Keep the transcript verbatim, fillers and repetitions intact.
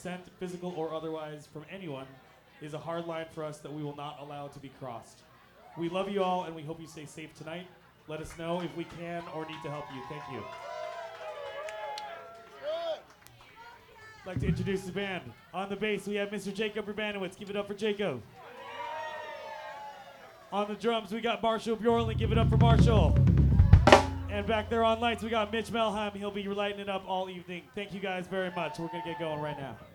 consent, physical or otherwise, from anyone is a hard line for us that we will not allow to be crossed. We love you all, and we hope you stay safe tonight. Let us know if we can or need to help you. Thank you. I'd like to introduce the band. On the bass, we have Mister Jacob Urbanowitz. Give it up for Jacob. On the drums, we got Marshall Bjorlin. Give it up for Marshall. And back there on lights, we got Mitch Melheim. He'll be lighting it up all evening. Thank you guys very much. We're going to get going right now.